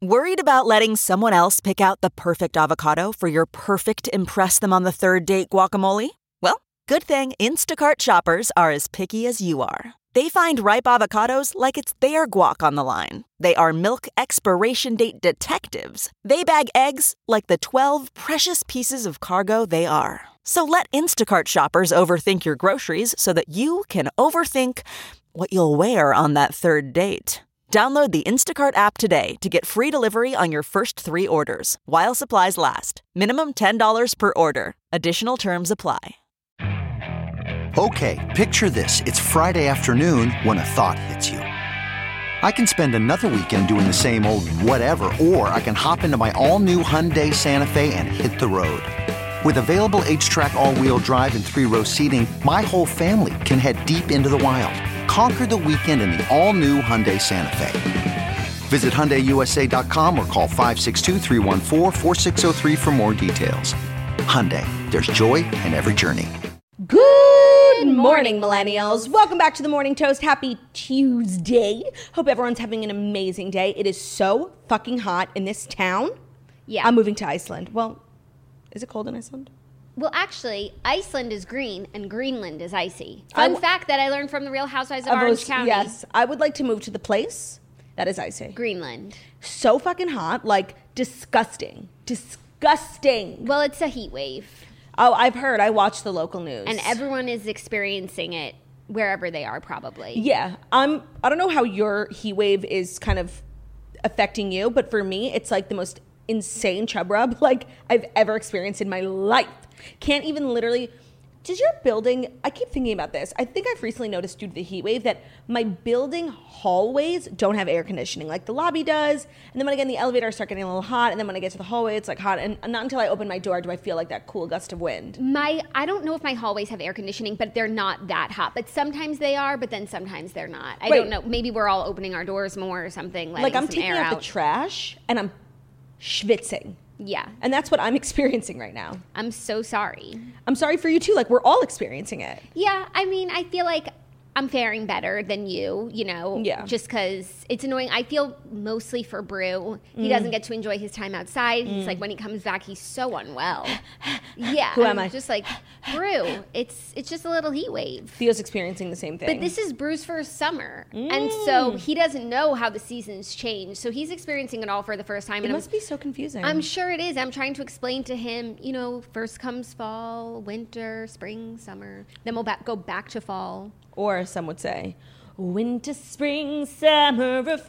Worried about letting someone else pick out the perfect avocado for your perfect impress them on the third date guacamole? Well, good thing Instacart shoppers are as picky as you are. They find ripe avocados like it's their guac on the line. They are milk expiration date detectives. They bag eggs like the 12 precious pieces of cargo they are. So let Instacart shoppers overthink your groceries so that you can overthink what you'll wear on that third date. Download the Instacart app today to get free delivery on your first 3 orders, while supplies last. Minimum $10 per order. Additional terms apply. Okay, picture this. It's Friday afternoon when a thought hits you. I can spend another weekend doing the same old whatever, or I can hop into my all-new Hyundai Santa Fe and hit the road. With available H-Track all-wheel drive and 3-row seating, my whole family can head deep into the wild. Conquer the weekend in the all-new Hyundai Santa Fe. Visit HyundaiUSA.com or call 562-314-4603 for more details. Hyundai, there's joy in every journey. Good morning, millennials. Welcome back to the Morning Toast. Happy Tuesday. Hope everyone's having an amazing day. It is so fucking hot in this town. Yeah. I'm moving to Iceland. Well, is it cold in Iceland? Well, actually, Iceland is green and Greenland is icy. Fun fact that I learned from the Real Housewives of Orange County. Yes, I would like to move to the place that is icy. Greenland. So fucking hot, like disgusting. Disgusting. Well, it's a heat wave. Oh, I've heard. I watched the local news. And everyone is experiencing it wherever they are, probably. Yeah. I don't know how your heat wave is kind of affecting you, but for me, it's like the most insane chub rub like I've ever experienced in my life. Can't even literally. Does your building, I keep thinking about this. I think I've recently noticed due to the heat wave that my building hallways don't have air conditioning like the lobby does. And then when I get in the elevator, I start getting a little hot. And then when I get to the hallway, it's like hot. And not until I open my door do I feel like that cool gust of wind. I don't know if my hallways have air conditioning, but they're not that hot. But sometimes they are, but then sometimes they're not. I don't know. Maybe we're all opening our doors more or something. Like I'm taking out the trash and I'm schwitzing. Yeah. And that's what I'm experiencing right now. I'm so sorry. I'm sorry for you too. Like we're all experiencing it. Yeah. I mean, I feel like I'm faring better than you, just because it's annoying. I feel mostly for Brew. He doesn't get to enjoy his time outside. He's like, when he comes back, he's so unwell. Yeah. Who am I? Just like, Brew, it's just a little heat wave. Theo's experiencing the same thing. But this is Brew's first summer. And so he doesn't know how the seasons change. So he's experiencing it all for the first time. It must be so confusing. I'm sure it is. I'm trying to explain to him, first comes fall, winter, spring, summer. Then we'll go back to fall. Or some would say, winter, spring, summer, or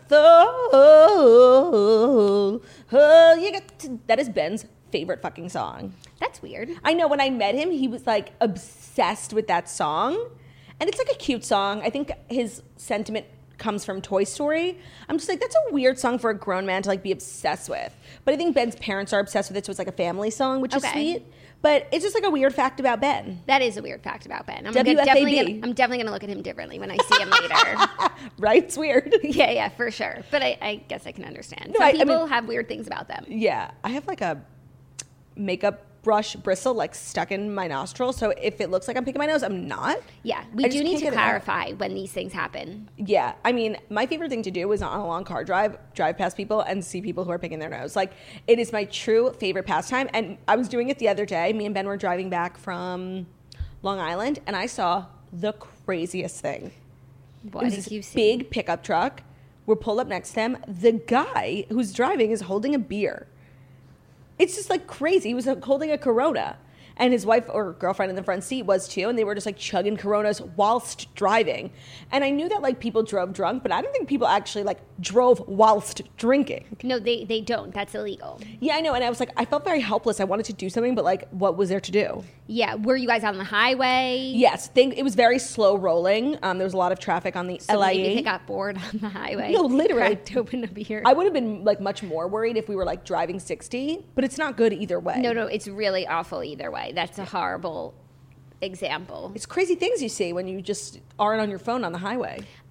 fall. Oh, that is Ben's favorite fucking song. That's weird. I know. When I met him, he was like obsessed with that song. And it's like a cute song. I think his sentiment comes from Toy Story. I'm just like, that's a weird song for a grown man to like be obsessed with. But I think Ben's parents are obsessed with it, so it's like a family song, which is sweet. But it's just like a weird fact about Ben. That is a weird fact about Ben. I'm WFAB. definitely going to look at him differently when I see him later. Right? It's weird. Yeah, for sure. But I guess I can understand. Some people have weird things about them. Yeah. I have like a makeup brush bristle like stuck in my nostril, so if it looks like I'm picking my nose, I'm not. Yeah, we do need to clarify when these things happen. Yeah, I mean, my favorite thing to do is on a long car drive past people and see people who are picking their nose. Like, it is my true favorite pastime, and I was doing it the other day. Me and Ben were driving back from Long Island, and I saw the craziest thing. What did you see? Big pickup truck. We're pulled up next to them. The guy who's driving is holding a beer. It's just like crazy. He was holding a Corona. And his wife or girlfriend in the front seat was too. And they were just like chugging Coronas whilst driving. And I knew that like people drove drunk, but I don't think people actually like drove whilst drinking. No, they don't. That's illegal. Yeah, I know. And I was like, I felt very helpless. I wanted to do something, but like, what was there to do? Yeah. Were you guys on the highway? Yes. It was very slow rolling. There was a lot of traffic on the LIE. Maybe they got bored on the highway. No, literally. Cracked open a beer. I would have been like much more worried if we were like driving 60, but it's not good either way. No, it's really awful either way. That's a horrible example. It's crazy things you see when you just aren't on your phone on the highway.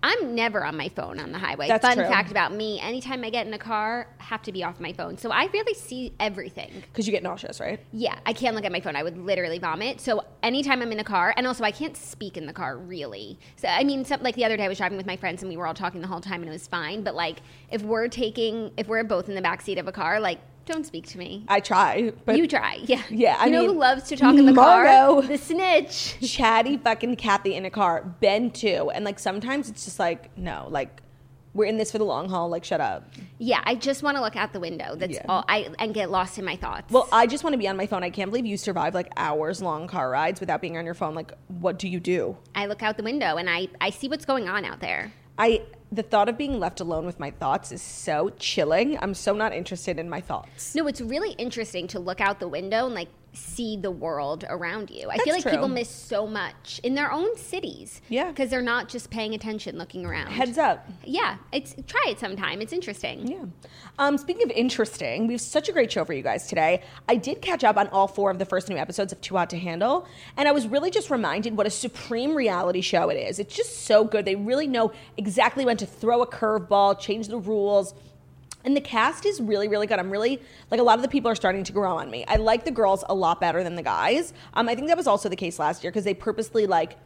I'm never on my phone on the highway. That's Fun true. fact about me, anytime I get in a car, I have to be off my phone. So I really see everything. Because you get nauseous, right? Yeah, I can't look at my phone. I would literally vomit. So anytime I'm in a car, and also I can't speak in the car really. So I mean, like the other day I was driving with my friends and we were all talking the whole time and it was fine. But like if we're both in the backseat of a car, like don't speak to me. I try. But you try, yeah. Yeah, I you know mean, who loves to talk in the Margo. car? The snitch. Chatty fucking Kathy in a car. Ben too. And like sometimes it's just like, no, like we're in this for the long haul. Like shut up. Yeah, I just want to look out the window. That's all. And get lost in my thoughts. Well, I just want to be on my phone. I can't believe you survive like hours long car rides without being on your phone. Like what do you do? I look out the window and I see what's going on out there. The thought of being left alone with my thoughts is so chilling. I'm so not interested in my thoughts. No, it's really interesting to look out the window and like see the world around you. I That's feel like true. people miss so much in their own cities. Yeah. Because they're not just paying attention, looking around. Heads up. Yeah. Try it sometime. It's interesting. Yeah. Speaking of interesting, we have such a great show for you guys today. I did catch up on all 4 of the first new episodes of Too Hot to Handle, and I was really just reminded what a supreme reality show it is. It's just so good. They really know exactly when to throw a curveball, change the rules. And the cast is really, really good. I'm really, like, a lot of the people are starting to grow on me. I like the girls a lot better than the guys. I think that was also the case last year because they purposely, like,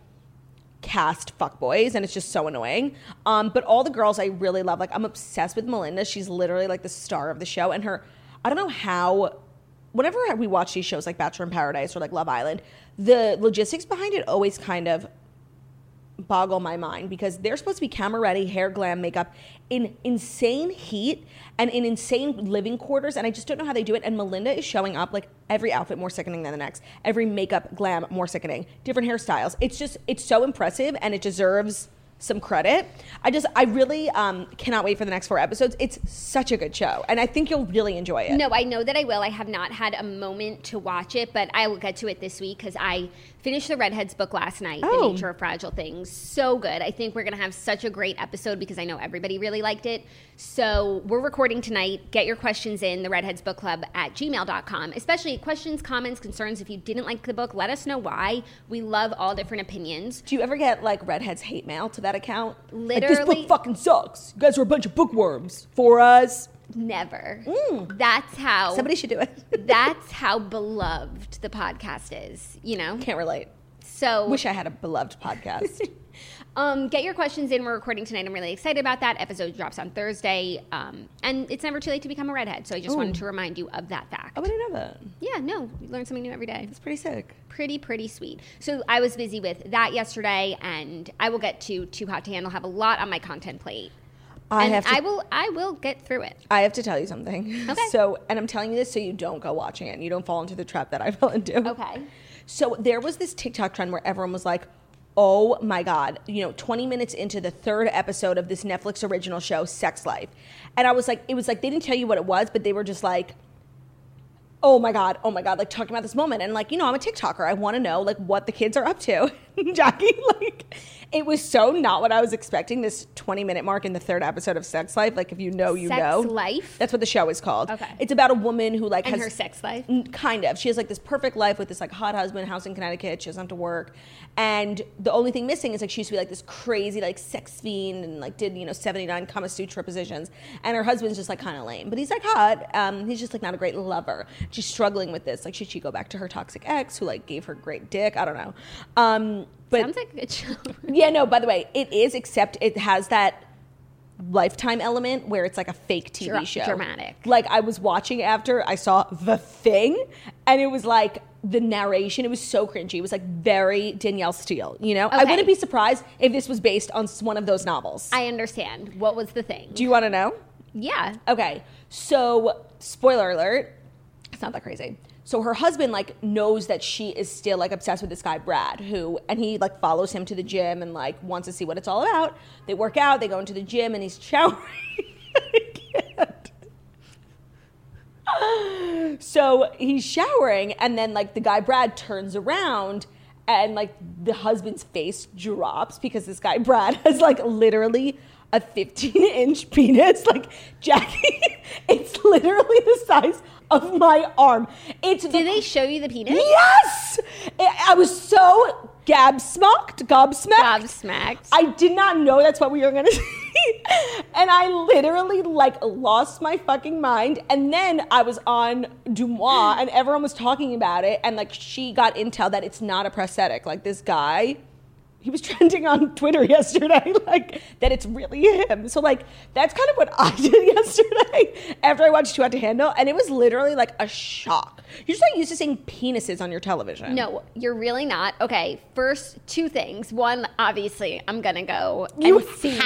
cast fuckboys, and it's just so annoying. But all the girls I really love. Like, I'm obsessed with Melinda. She's literally, like, the star of the show. And her, I don't know how, whenever we watch these shows like Bachelor in Paradise or, like, Love Island, the logistics behind it always kind of boggle my mind because they're supposed to be camera ready, hair, glam, makeup in insane heat and in insane living quarters, and I just don't know how they do it. And Melinda is showing up like every outfit more sickening than the next, every makeup, glam more sickening, different hairstyles. It's so impressive and it deserves some credit. I really cannot wait for the next 4 episodes. It's such a good show, and I think you'll really enjoy it. No, I know that I will. I have not had a moment to watch it, but I will get to it this week because I finished the Redheads book last night, The Nature of Fragile Things. So good. I think we're going to have such a great episode because I know everybody really liked it. So we're recording tonight. Get your questions in, the Redheads Book Club at gmail.com, especially questions, comments, concerns. If you didn't like the book, let us know why. We love all different opinions. Do you ever get like Redheads hate mail to that account? Literally. Like, this book fucking sucks. You guys are a bunch of bookworms for us. Never. That's how. Somebody should do it. That's how beloved the podcast is, you know? Can't relate. So. Wish I had a beloved podcast. Get your questions in. We're recording tonight. I'm really excited about that. Episode drops on Thursday. And it's never too late to become a redhead. So I just wanted to remind you of that fact. Oh, I didn't know that. Yeah, no. You learn something new every day. That's pretty sick. Pretty sweet. So I was busy with that yesterday, and I will get to Too Hot to Handle. Have a lot on my content plate. I will get through it. I have to tell you something. Okay. So, and I'm telling you this so you don't go watching it and you don't fall into the trap that I fell into. Okay. So there was this TikTok trend where everyone was like, oh my God, 20 minutes into the 3rd episode of this Netflix original show, Sex Life. And I was like, it was like, they didn't tell you what it was, but they were just like, oh my God, like talking about this moment. And like, I'm a TikToker. I want to know like what the kids are up to. Jackie, like, it was so not what I was expecting, this 20-minute mark in the 3rd episode of Sex Life. Like, if you know, you know. Sex Life? That's what the show is called. Okay. It's about a woman who like has her sex life? Kind of. She has like this perfect life with this like hot husband, house in Connecticut. She doesn't have to work. And the only thing missing is like she used to be like this crazy like sex fiend and like did 79 Kama Sutra positions. And her husband's just like kind of lame, but he's like hot. He's just like not a great lover. She's struggling with this. Like, should she go back to her toxic ex who like gave her great dick? I don't know. But sounds like a good show. Yeah, no, by the way, it is, except it has that Lifetime element where it's like a fake TV show. Dramatic. Like, I was watching after I saw The Thing, and it was like the narration, it was so cringy. It was like very Danielle Steele, Okay. I wouldn't be surprised if this was based on one of those novels. I understand. What was the thing? Do you want to know? Yeah. Okay. So, spoiler alert, it's not that crazy. So her husband like knows that she is still like obsessed with this guy Brad, and he like follows him to the gym and like wants to see what it's all about. They work out, they go into the gym, and he's showering. I can't. So he's showering, and then like the guy Brad turns around, and like the husband's face drops because this guy Brad has like literally a 15-inch penis. Like, Jackie, it's literally the size of my arm. Did they show you the penis? Yes! I was so Gobsmacked. I did not know that's what we were gonna say. And I literally like lost my fucking mind. And then I was on Dumois and everyone was talking about it. And like she got intel that it's not a prosthetic. Like this guy, he was trending on Twitter yesterday, like that it's really him. So like that's kind of what I did yesterday after I watched Too Hot to Handle, and it was literally like a shock. You're just not used to seeing penises on your television. No, you're really not. Okay, first two things. One, obviously, I'm gonna go and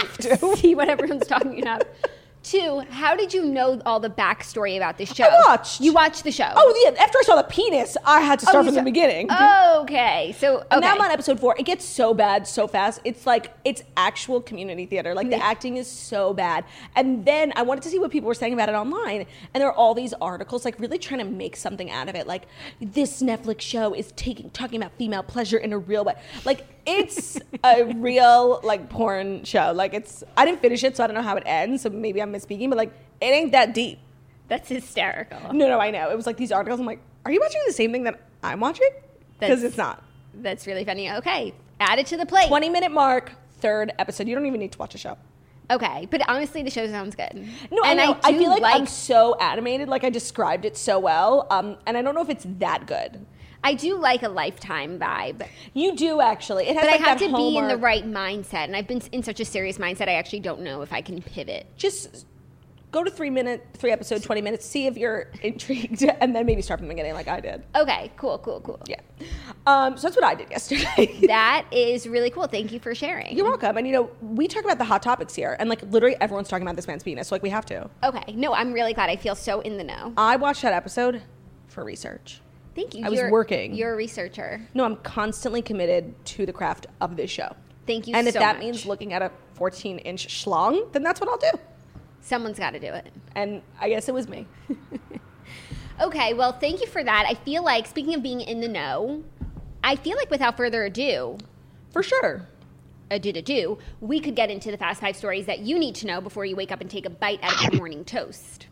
see what everyone's talking about. Two, how did you know all the backstory about this show? You watched the show. Oh, yeah. After I saw the penis, I had to start from the beginning. Okay. And now I'm on episode 4. It gets so bad so fast. It's like, it's actual community theater. Like, the acting is so bad. And then I wanted to see what people were saying about it online. And there are all these articles, like, really trying to make something out of it. Like, this Netflix show is talking about female pleasure in a real way. Like, it's a real, like, porn show. Like, I didn't finish it, so I don't know how it ends. So maybe I'm misspeaking, but, like, it ain't that deep. That's hysterical. No, I know. It was, like, these articles. I'm like, are you watching the same thing that I'm watching? Because it's not. That's really funny. Okay. Add it to the plate. 20-minute mark, 3rd episode. You don't even need to watch a show. Okay. But honestly, the show sounds good. No, and I feel like I'm so animated. Like, I described it so well. And I don't know if it's that good. I do like a Lifetime vibe. You do, actually. It has, but like, I have to be in the right mindset. And I've been in such a serious mindset, I actually don't know if I can pivot. Just go to 3 episode, 20 minutes, see if you're intrigued, and then maybe start from the beginning like I did. Okay, cool. Yeah. So that's what I did yesterday. That is really cool. Thank you for sharing. You're welcome. And, we talk about the hot topics here, and, like, literally everyone's talking about this man's penis, so, like, we have to. Okay. No, I'm really glad. I feel so in the know. I watched that episode for research. Thank you. I was working. You're a researcher. No, I'm constantly committed to the craft of this show. Thank you so much. And if that means looking at a 14-inch schlong, then that's what I'll do. Someone's got to do it. And I guess it was me. Okay, well, thank you for that. I feel like, speaking of being in the know, I feel like without further ado. For sure. We could get into the Fast 5 stories that you need to know before you wake up and take a bite out of your morning toast.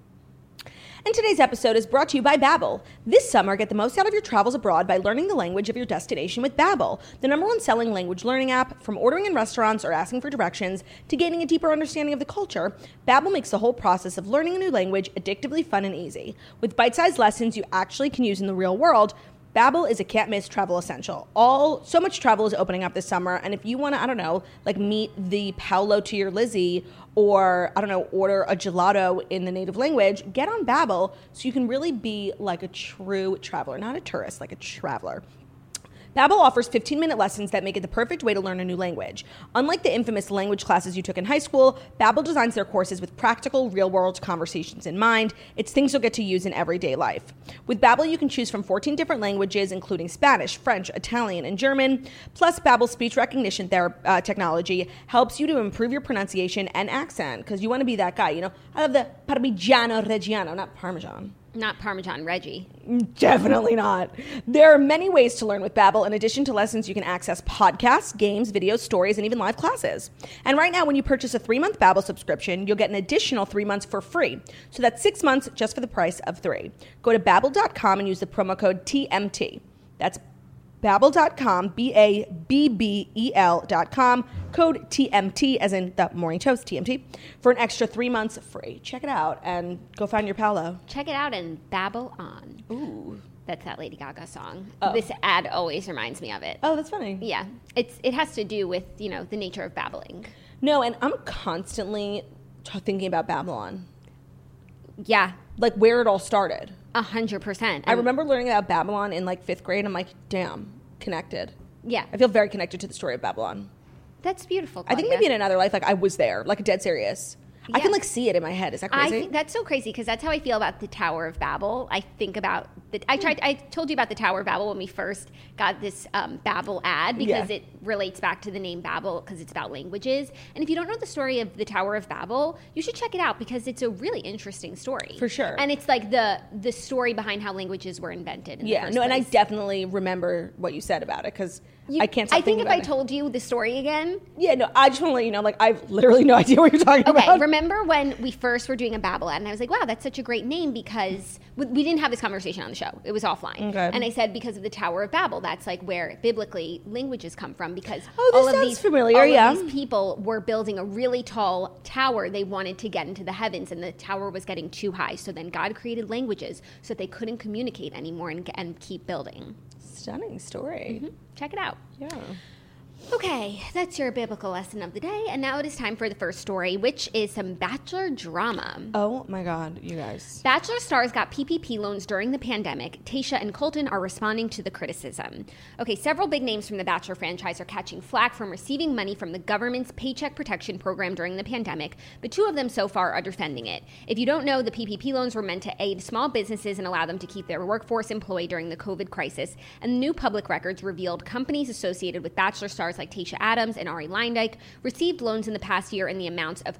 And today's episode is brought to you by Babbel. This summer, get the most out of your travels abroad by learning the language of your destination with Babbel, the #1 selling language learning app. From ordering in restaurants or asking for directions to gaining a deeper understanding of the culture, Babbel makes the whole process of learning a new language addictively fun and easy. With bite-sized lessons you actually can use in the real world, Babbel is a can't-miss travel essential. So much travel is opening up this summer, and if you want to, meet the Paolo to your Lizzie, or, order a gelato in the native language, get on Babbel so you can really be like a true traveler, not a tourist, like a traveler. Babbel offers 15-minute lessons that make it the perfect way to learn a new language. Unlike the infamous language classes you took in high school, Babbel designs their courses with practical, real-world conversations in mind. It's things you'll get to use in everyday life. With Babbel, you can choose from 14 different languages, including Spanish, French, Italian, and German. Plus, Babbel's speech recognition technology helps you to improve your pronunciation and accent, because you want to be that guy, I love the Parmigiano Reggiano, not Parmesan. Not Parmesan Reggie. Definitely not. There are many ways to learn with Babbel. In addition to lessons, you can access podcasts, games, videos, stories, and even live classes. And right now, when you purchase a 3-month Babbel subscription, you'll get an additional 3 months for free. So that's 6 months just for the price of 3. Go to Babbel.com and use the promo code TMT. That's Babbel.com, Babbel.com, code TMT, as in the morning toast, TMT, for an extra 3 months free. Check it out and go find your Paolo. Check it out and babble on. Ooh. That's that Lady Gaga song. Oh. This ad always reminds me of it. Oh, that's funny. Yeah. It has to do with, the nature of babbling. No, and I'm constantly thinking about Babylon. Yeah. Like where it all started. 100%. I remember learning about Babylon in 5th grade. I'm like, damn, connected. Yeah. I feel very connected to the story of Babylon. That's beautiful, Claudia. I think maybe in another life, I was there, dead serious. Yeah. I can see it in my head. Is that crazy? I think that's so crazy because that's how I feel about the Tower of Babel. I think about I told you about the Tower of Babel when we first got this Babel ad because it relates back to the name Babel because it's about languages. And if you don't know the story of the Tower of Babel, you should check it out because it's a really interesting story. For sure. And it's like the story behind how languages were invented in the first place. And I definitely remember what you said about it because I can't stop thinking about it. I think if I told you the story again. Yeah, no, I just want to let you know, I've literally no idea what you're talking about. Okay, remember when we first were doing a Babel ad and I was like, wow, that's such a great name because we didn't have this conversation on the show. show. It was offline. Okay. And I said because of the Tower of Babel, that's like where biblically languages come from, because all of these people were building a really tall tower. They wanted to get into the heavens, and the tower was getting too high. So then God created languages so that they couldn't communicate anymore and keep building. Stunning story. Mm-hmm. Check it out. Yeah. Okay, that's your biblical lesson of the day. And now it is time for the first story, which is some Bachelor drama. Oh my God, you guys. Bachelor stars got PPP loans during the pandemic. Tayshia and Colton are responding to the criticism. Okay, several big names from the Bachelor franchise are catching flack from receiving money from the government's Paycheck Protection Program during the pandemic, but two of them so far are defending it. If you don't know, the PPP loans were meant to aid small businesses and allow them to keep their workforce employed during the COVID crisis. And new public records revealed companies associated with Bachelor stars like Tayshia Adams and Ari Leindyke received loans in the past year in the amounts of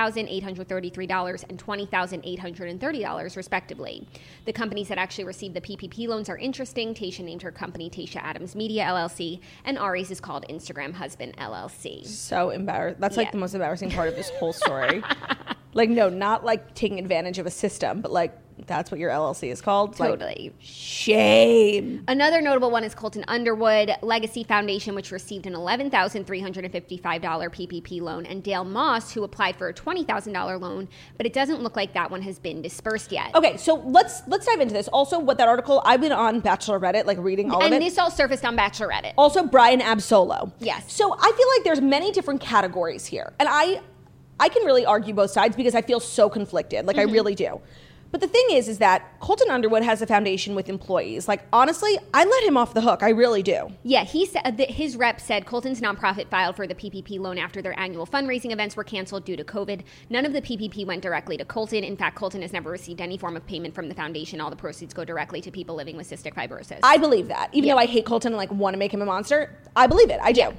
$20,833 and $20,830, respectively. The companies that actually received the PPP loans are interesting. Tayshia named her company Tayshia Adams Media, LLC, and Ari's is called Instagram Husband, LLC. So embarrassed. That's like the most embarrassing part of this whole story. Like, no, not like taking advantage of a system, but like, that's what your LLC is called? Totally. Like, shame. Another notable one is Colton Underwood Legacy Foundation, which received an $11,355 PPP loan, and Dale Moss, who applied for a $20,000 loan, but it doesn't look like that one has been dispersed yet. Okay, so let's dive into this. Also, what that article, I've been on Bachelor Reddit, like reading all of it. And this all surfaced on Bachelor Reddit. Also, Brian Absolo. Yes. So I feel like there's many different categories here. And I can really argue both sides because I feel so conflicted. Like, I really do. But the thing is that Colton Underwood has a foundation with employees. Like, honestly, I let him off the hook. I really do. Yeah, he said that his rep said Colton's nonprofit filed for the PPP loan after their annual fundraising events were canceled due to COVID. None of the PPP went directly to Colton. In fact, Colton has never received any form of payment from the foundation. All the proceeds go directly to people living with cystic fibrosis. I believe that. Even though I hate Colton and like want to make him a monster, I believe it. I do. Yeah.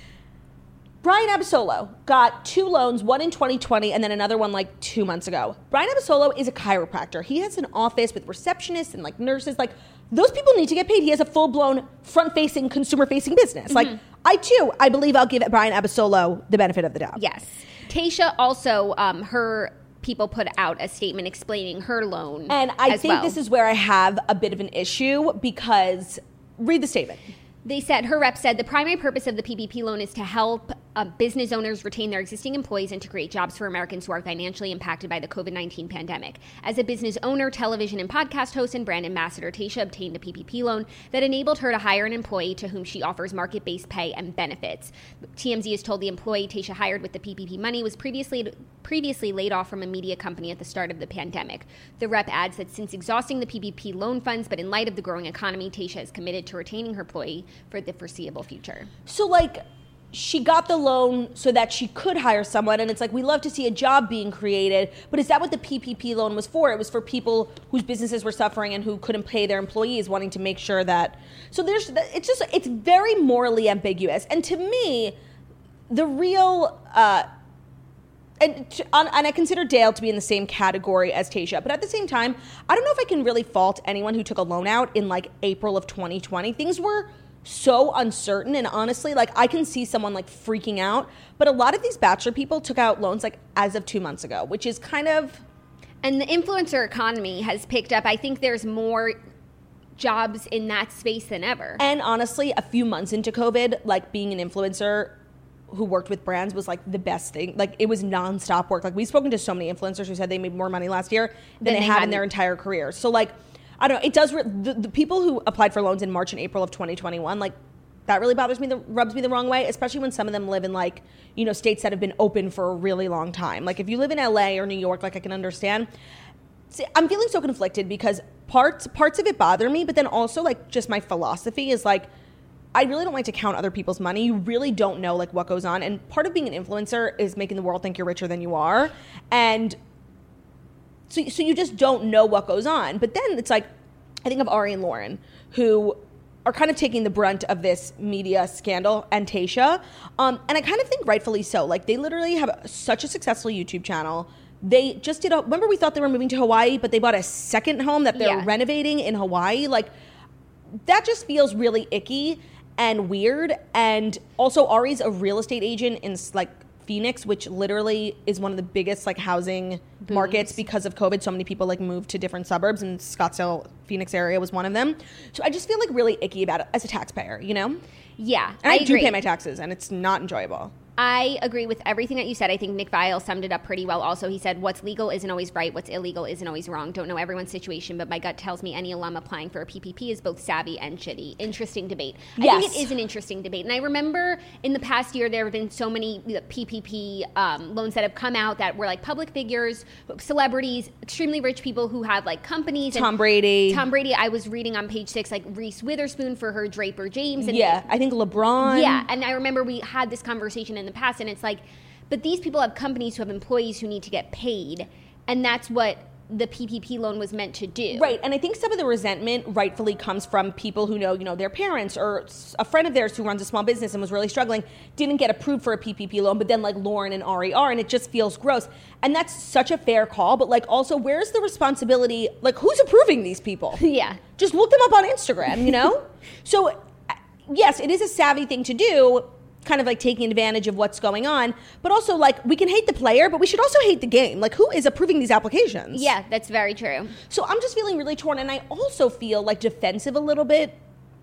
Brian Absolo got two loans, one in 2020 and then another one like 2 months ago. Brian Absolo is a chiropractor. He has an office with receptionists and like nurses. Like, those people need to get paid. He has a full-blown front-facing, consumer-facing business. Like, I believe I'll give Brian Absolo the benefit of the doubt. Yes. Tayshia also, her people put out a statement explaining her loan. And I think this is where I have a bit of an issue because, read the statement. They said, her rep said, the primary purpose of the PPP loan is to help business owners retain their existing employees and to create jobs for Americans who are financially impacted by the COVID-19 pandemic. As a business owner, television and podcast host, and brand ambassador, Tayshia obtained a PPP loan that enabled her to hire an employee to whom she offers market-based pay and benefits. TMZ has told the employee Tayshia hired with the PPP money was previously laid off from a media company at the start of the pandemic. The rep adds that since exhausting the PPP loan funds, but in light of the growing economy, Tayshia is committed to retaining her employee for the foreseeable future. So, like, she got the loan so that she could hire someone, and it's like, we love to see a job being created, but is that what the PPP loan was for? It was for people whose businesses were suffering and who couldn't pay their employees, wanting to make sure that, so it's very morally ambiguous. And to me, the real, and I consider Dale to be in the same category as Tayshia, but at the same time, I don't know if I can really fault anyone who took a loan out in like April of 2020. Things were so uncertain, and honestly, like, I can see someone like freaking out, but a lot of these Bachelor people took out loans like as of 2 months ago, which is kind of... And the influencer economy has picked up. I think there's more jobs in that space than ever. And honestly, a few months into COVID, like, being an influencer who worked with brands was like the best thing. Like, it was nonstop work. Like, we've spoken to so many influencers who said they made more money last year than they had in their entire career. So, like, I don't know. It does. The people who applied for loans in March and April of 2021, like, that really bothers me. Rubs me the wrong way, especially when some of them live in, like, you know, states that have been open for a really long time. Like, if you live in LA or New York, like, I can understand. See, I'm feeling so conflicted because parts of it bother me, but then also, like, just my philosophy is like, I really don't like to count other people's money. You really don't know, like, what goes on. And part of being an influencer is making the world think you're richer than you are. And so you just don't know what goes on. But then it's like, I think of Ari and Lauren, who are kind of taking the brunt of this media scandal, and Tayshia. And I kind of think rightfully so. Like, they literally have such a successful YouTube channel. They just did remember we thought they were moving to Hawaii, but they bought a second home that they're renovating in Hawaii. Like, that just feels really icky and weird. And also, Ari's a real estate agent in, like, Phoenix, which literally is one of the biggest like housing markets because of COVID. So many people like moved to different suburbs, and Scottsdale, Phoenix area was one of them. So I just feel like really icky about it as a taxpayer, you know? Yeah, and I do pay my taxes, and it's not enjoyable. I agree with everything that you said. I think Nick Viall summed it up pretty well also. He said, what's legal isn't always right. What's illegal isn't always wrong. Don't know everyone's situation, but my gut tells me any alum applying for a PPP is both savvy and shitty. Interesting debate. Yes. I think it is an interesting debate. And I remember in the past year, there have been so many PPP loans that have come out that were like public figures, celebrities, extremely rich people who have like companies. Tom Brady. I was reading on page 6, like Reese Witherspoon for her Draper James. And I think LeBron. Yeah, and I remember we had this conversation in the past, and it's like, but these people have companies who have employees who need to get paid, and that's what the PPP loan was meant to do. Right, and I think some of the resentment rightfully comes from people who know, their parents or a friend of theirs who runs a small business and was really struggling, didn't get approved for a PPP loan, but then like Lauren and Ari are, and it just feels gross. And that's such a fair call, but like also where's the responsibility, like who's approving these people? Yeah. Just look them up on Instagram, you know? So yes, it is a savvy thing to do, kind of like taking advantage of what's going on, but also like we can hate the player, but we should also hate the game. Like who is approving these applications? Yeah, that's very true. So I'm just feeling really torn, and I also feel like defensive a little bit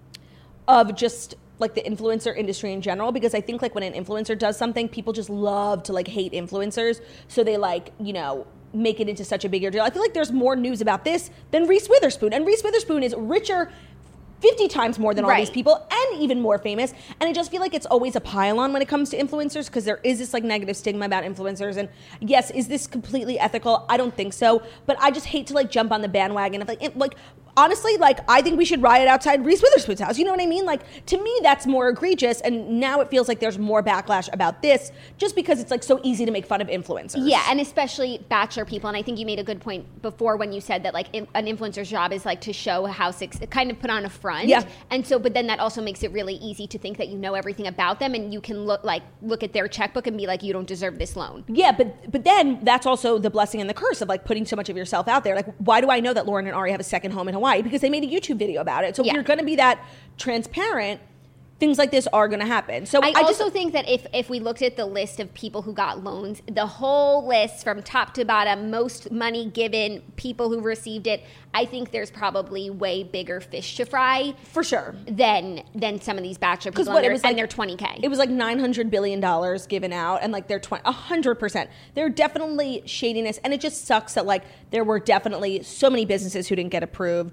of just like the influencer industry in general, because I think like when an influencer does something, people just love to like hate influencers, so they like, make it into such a bigger deal. I feel like there's more news about this than Reese Witherspoon, and Reese Witherspoon is richer 50 times more than all these people, and even more famous. And I just feel like it's always a pile-on when it comes to influencers, because there is this like negative stigma about influencers. And yes, is this completely ethical? I don't think so. But I just hate to like jump on the bandwagon of like honestly, like I think we should riot outside Reese Witherspoon's house. You know what I mean? Like to me, that's more egregious. And now it feels like there's more backlash about this just because it's like so easy to make fun of influencers. Yeah, and especially Bachelor people. And I think you made a good point before when you said that like an influencer's job is like to show how kind of put on a front. Yeah. And so, but then that also makes it really easy to think that you know everything about them, and you can look at their checkbook and be like, you don't deserve this loan. Yeah, but then that's also the blessing and the curse of like putting so much of yourself out there. Like, why do I know that Lauren and Ari have a second home in Hawaii? Because they made a YouTube video about it. So if you're going to be that transparent, things like this are going to happen. So I also think that if we looked at the list of people who got loans, the whole list from top to bottom, most money given, people who received it, I think there's probably way bigger fish to fry. For sure. Than some of these Bachelor people, and they're $20K. It was like $900 billion given out, and like they're 100%. There's definitely shadiness, and it just sucks that like there were definitely so many businesses who didn't get approved.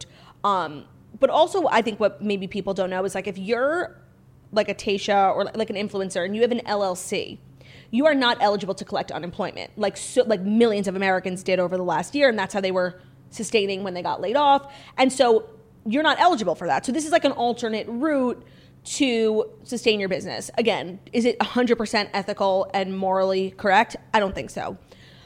But also I think what maybe people don't know is like if you're like a Tayshia or like an influencer and you have an LLC, you are not eligible to collect unemployment like millions of Americans did over the last year, and that's how they were sustaining when they got laid off. And so you're not eligible for that. So this is like an alternate route to sustain your business. Again, is it 100% ethical and morally correct? I don't think so.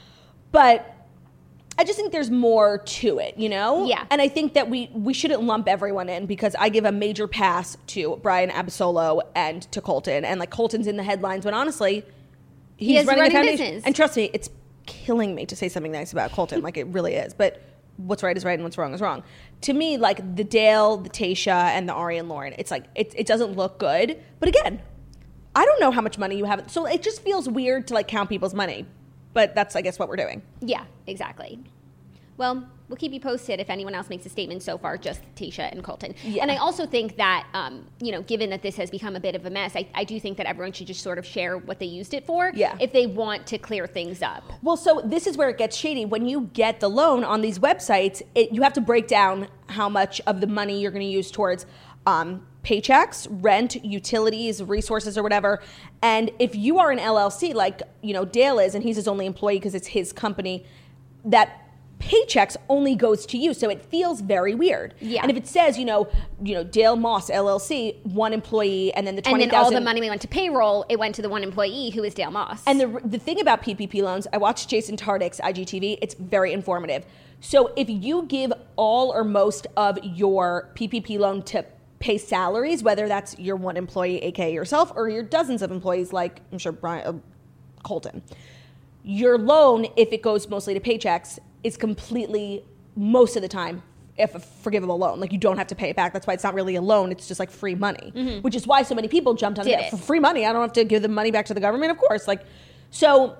But I just think there's more to it, you know? Yeah. And I think that we shouldn't lump everyone in, because I give a major pass to Brian Abasolo and to Colton. And like Colton's in the headlines when honestly, he's running a foundation. Business. And trust me, it's killing me to say something nice about Colton. Like it really is. But what's right is right and what's wrong is wrong. To me, like the Dale, the Tayshia, and the Ari and Lauren, it's like it doesn't look good. But again, I don't know how much money you have. So it just feels weird to like count people's money. But that's, I guess, what we're doing. Yeah, exactly. Well, we'll keep you posted if anyone else makes a statement. So far, just Tayshia and Colton. Yeah. And I also think that, given that this has become a bit of a mess, I do think that everyone should just sort of share what they used it for if they want to clear things up. Well, so this is where it gets shady. When you get the loan on these websites, you have to break down how much of the money you're going to use towards paychecks, rent, utilities, resources, or whatever. And if you are an LLC, like, Dale is, and he's his only employee because it's his company, that paychecks only goes to you. So it feels very weird. Yeah. And if it says, Dale Moss LLC, one employee, and then the $20,000. And then all the money went to payroll, it went to the one employee who is Dale Moss. And the thing about PPP loans, I watched Jason Tartick's IGTV. It's very informative. So if you give all or most of your PPP loan to pay salaries, whether that's your one employee, aka yourself, or your dozens of employees, like I'm sure Colton, your loan, if it goes mostly to paychecks, is completely, most of the time, if a forgivable loan. Like you don't have to pay it back. That's why it's not really a loan. It's just like free money, which is why so many people jumped on it for free money. I don't have to give the money back to the government, of course. Like, So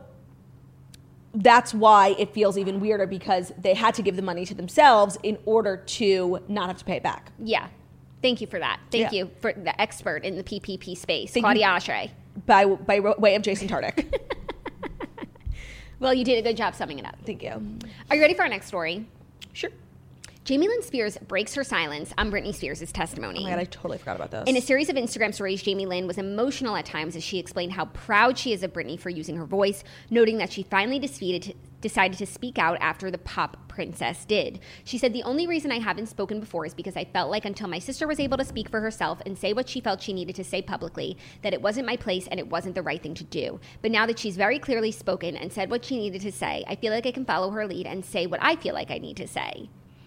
that's why it feels even weirder, because they had to give the money to themselves in order to not have to pay it back. Yeah. Thank you for that. Thank you for the expert in the PPP space, Claudia Oshry. By way of Jason Tartick. Well, you did a good job summing it up. Thank you. Are you ready for our next story? Sure. Jamie Lynn Spears breaks her silence on Britney Spears' testimony. Oh my God, I totally forgot about this. In a series of Instagram stories, Jamie Lynn was emotional at times as she explained how proud she is of Britney for using her voice, noting that she finally decided to speak out after the pop princess did. She said, "The only reason I haven't spoken before is because I felt like until my sister was able to speak for herself and say what she felt she needed to say publicly, that it wasn't my place and it wasn't the right thing to do. But now that she's very clearly spoken and said what she needed to say, I feel like I can follow her lead and say what I feel like I need to say."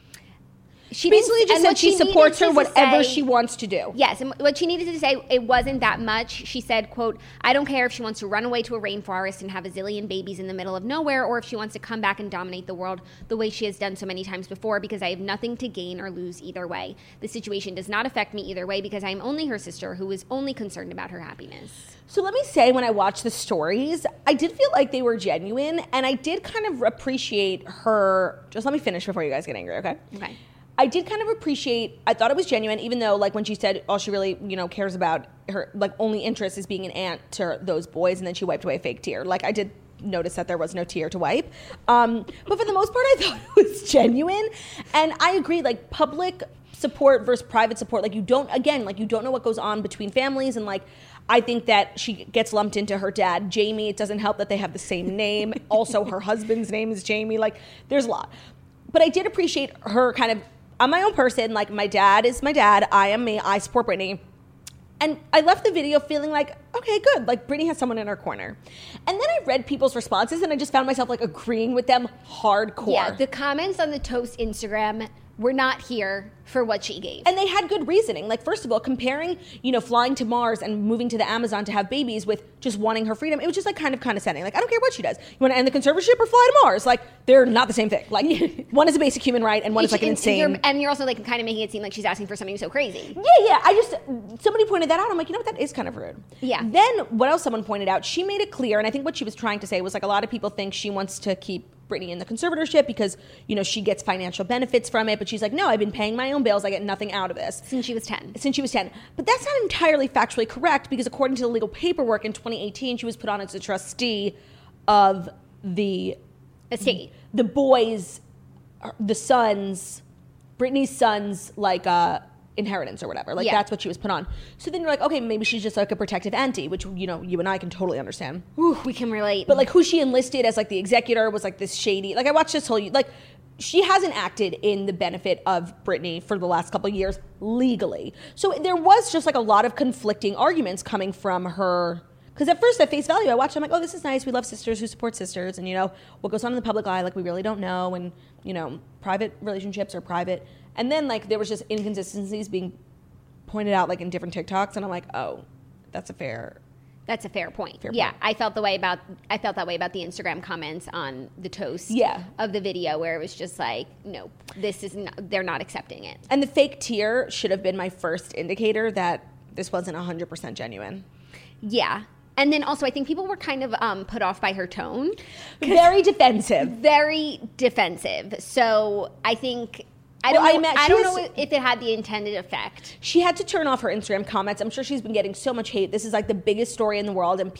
She basically just said she supports her whatever she wants to do. Yes, and what she needed to say, it wasn't that much. She said, quote, "I don't care if she wants to run away to a rainforest and have a zillion babies in the middle of nowhere, or if she wants to come back and dominate the world the way she has done so many times before, because I have nothing to gain or lose either way. The situation does not affect me either way because I am only her sister who is only concerned about her happiness." So let me say, when I watched the stories, I did feel like they were genuine, and I did kind of appreciate her. Just let me finish before you guys get angry, okay? Okay. I did kind of I thought it was genuine, even though, like, when she said all she really, cares about, her, like, only interest is being an aunt to those boys, and then she wiped away a fake tear. Like, I did notice that there was no tear to wipe. But for the most part, I thought it was genuine. And I agree, like, public support versus private support, like, you don't know what goes on between families, and, like, I think that she gets lumped into her dad, Jamie. It doesn't help that they have the same name. Also, her husband's name is Jamie. Like, there's a lot. But I did appreciate her kind of, I'm my own person, like, my dad is my dad, I am me, I support Britney. And I left the video feeling like, okay, good, like, Britney has someone in her corner. And then I read people's responses, and I just found myself, like, agreeing with them hardcore. Yeah, the comments on the Toast Instagram were not here for what she gave. And they had good reasoning. Like, first of all, comparing, flying to Mars and moving to the Amazon to have babies with just wanting her freedom, it was just, like, kind of condescending. Like, I don't care what she does. You want to end the conservatorship or fly to Mars? Like, they're not the same thing. Like, one is a basic human right, and one is, like, an insane. And you're also, like, kind of making it seem like she's asking for something so crazy. Yeah. Somebody pointed that out. I'm like, what, that is kind of rude. Yeah. Then, what else someone pointed out, she made it clear, and I think what she was trying to say was, like, a lot of people think she wants to keep Britney in the conservatorship because, she gets financial benefits from it. But she's like, no, I've been paying my own bills. I get nothing out of this. Since she was 10. But that's not entirely factually correct, because according to the legal paperwork in 2018, she was put on as a trustee of the estate. The boys, the sons, Britney's sons, like, inheritance or whatever. Like, that's what she was put on. So then you're like, okay, maybe she's just like a protective auntie, which, you and I can totally understand. Ooh, we can relate. But, like, who she enlisted as, like, the executor was, like, this shady. Like, I watched this whole, like, she hasn't acted in the benefit of Britney for the last couple of years legally. So there was just, like, a lot of conflicting arguments coming from her. Because at first, at face value, I watched, I'm like, oh, this is nice. We love sisters who support sisters. And, what goes on in the public eye, like, we really don't know. And, private relationships are private. And then, like, there was just inconsistencies being pointed out, like, in different TikToks. And I'm like, oh, that's a fair point. I felt that way about the Instagram comments on the Toast of the video, where it was just like, no, they're not accepting it. And the fake tear should have been my first indicator that this wasn't 100% genuine. Yeah. And then also, I think people were kind of put off by her tone. Very defensive. Very defensive. So I think, I don't know if it had the intended effect. She had to turn off her Instagram comments. I'm sure she's been getting so much hate. This is, like, the biggest story in the world, and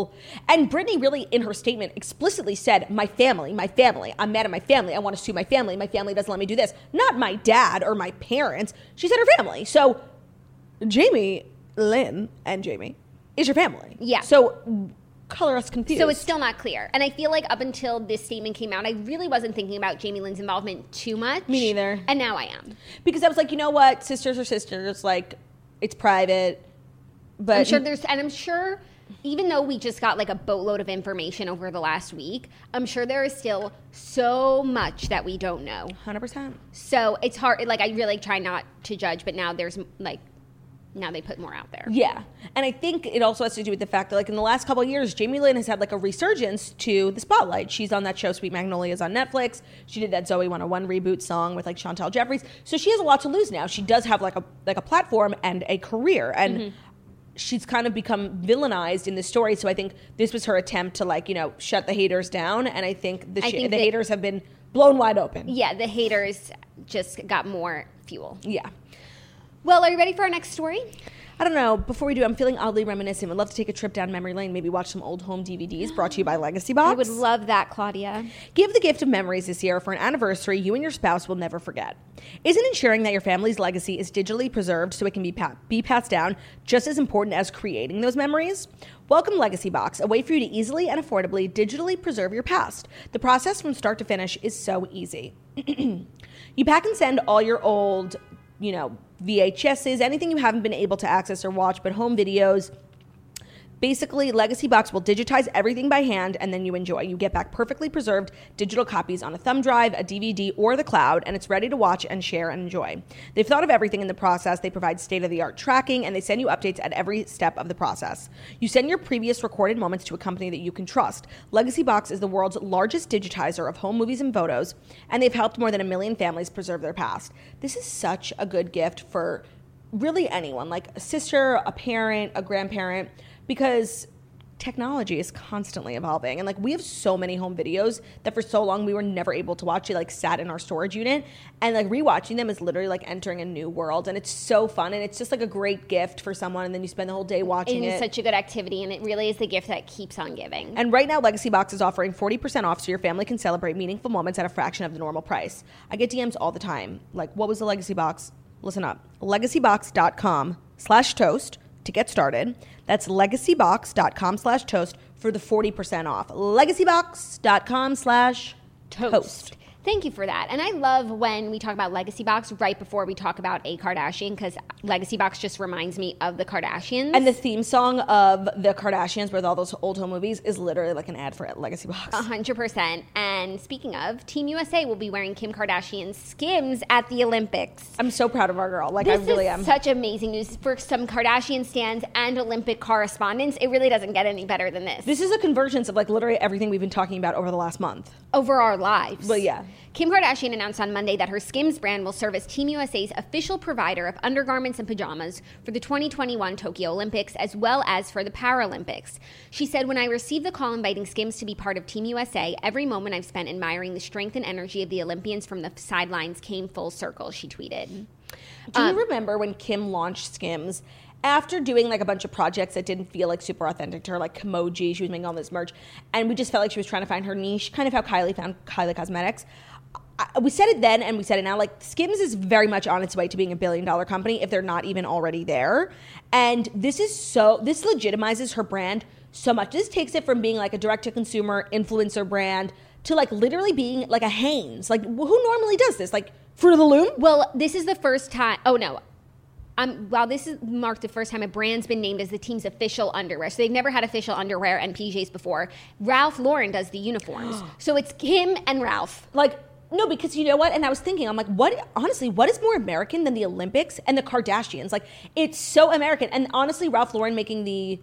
Britney really, in her statement, explicitly said, my family, I'm mad at my family, I want to sue my family doesn't let me do this. Not my dad or my parents. She said her family. So Jamie Lynn and Jamie is your family. Yeah. So color us confused. So it's still not clear. And I feel like up until this statement came out, I really wasn't thinking about Jamie Lynn's involvement too much. Me neither. And now I am. Because I was like, you know what? Sisters are sisters. Like, it's private. But I'm sure even though we just got, like, a boatload of information over the last week, I'm sure there is still so much that we don't know. 100%. So it's hard. Like, I really try not to judge, but now there's, like, now they put more out there. Yeah. And I think it also has to do with the fact that, like, in the last couple of years, Jamie Lynn has had, like, a resurgence to the spotlight. She's on that show Sweet Magnolias on Netflix. She did that Zoe 101 reboot song with, like, Chantal Jeffries. So she has a lot to lose now. She does have, like a platform and a career. And she's kind of become villainized in this story. So I think this was her attempt to, like, you know, shut the haters down. And I think the haters have been blown wide open. Yeah, the haters just got more fuel. Yeah. Well, are you ready for our next story? I don't know. Before we do, I'm feeling oddly reminiscent. Would love to take a trip down memory lane, maybe watch some old home DVDs brought to you by Legacy Box. I would love that, Claudia. Give the gift of memories this year for an anniversary you and your spouse will never forget. Isn't ensuring that your family's legacy is digitally preserved so it can be passed down just as important as creating those memories? Welcome Legacy Box, a way for you to easily and affordably digitally preserve your past. The process from start to finish is so easy. You pack and send all your old, you know, VHSs, anything you haven't been able to access or watch, but home videos. Basically, Legacy Box will digitize everything by hand, and then you enjoy. You get back perfectly preserved digital copies on a thumb drive, a DVD, or the cloud, and it's ready to watch and share and enjoy. They've thought of everything in the process. They provide state-of-the-art tracking, and they send you updates at every step of the process. You send your previous recorded moments to a company that you can trust. Legacy Box is the world's largest digitizer of home movies and photos, and they've helped more than 1 million families preserve their past. This is such a good gift for really anyone, like a sister, a parent, a grandparent, because technology is constantly evolving. And like, we have so many home videos that for so long we were never able to watch. They like sat in our storage unit, and like rewatching them is literally like entering a new world. And it's so fun. And it's just like a great gift for someone. And then you spend the whole day watching it. It's such a good activity, and it really is the gift that keeps on giving. And right now, Legacy Box is offering 40% off so your family can celebrate meaningful moments at a fraction of the normal price. I get DMs all the time. Like, what was the Legacy Box? Listen up. Legacybox.com/toast to get started. That's legacybox.com/toast for the 40% off. Legacybox.com/toast. Thank you for that. And I love when we talk about Legacy Box right before we talk about a Kardashian, because Legacy Box just reminds me of the Kardashians. And the theme song of the Kardashians with all those old home movies is literally like an ad for Legacy Box. 100%. And speaking of, Team USA will be wearing Kim Kardashian's Skims at the Olympics. I'm so proud of our girl. Like, I really am. This is such amazing news for some Kardashian stans and Olympic correspondents. It really doesn't get any better than this. This is a convergence of like literally everything we've been talking about over the last month. Over our lives. Well, yeah. Kim Kardashian announced on Monday that her Skims brand will serve as Team USA's official provider of undergarments and pajamas for the 2021 Tokyo Olympics, as well as for the Paralympics. She said, "When I received the call inviting Skims to be part of Team USA, every moment I've spent admiring the strength and energy of the Olympians from the sidelines came full circle," she tweeted. Do you remember when Kim launched Skims? After doing like a bunch of projects that didn't feel like super authentic to her, like Kimoji, she was making all this merch, and we just felt like she was trying to find her niche, kind of how Kylie found Kylie Cosmetics. We said it then and we said it now, like Skims is very much on its way to being $1 billion company if they're not even already there. And this legitimizes her brand so much. This takes it from being like a direct-to-consumer influencer brand to like literally being like a Hanes. Like, who normally does this? Like Fruit of the Loom? Well, this is the first time. Oh, no. While this is marked the first time a brand's been named as the team's official underwear. So they've never had official underwear and PJs before. Ralph Lauren does the uniforms. So it's Kim and Ralph. Like, no, because you know what? And I was thinking, I'm like, what is more American than the Olympics and the Kardashians? Like, it's so American. And honestly, Ralph Lauren making the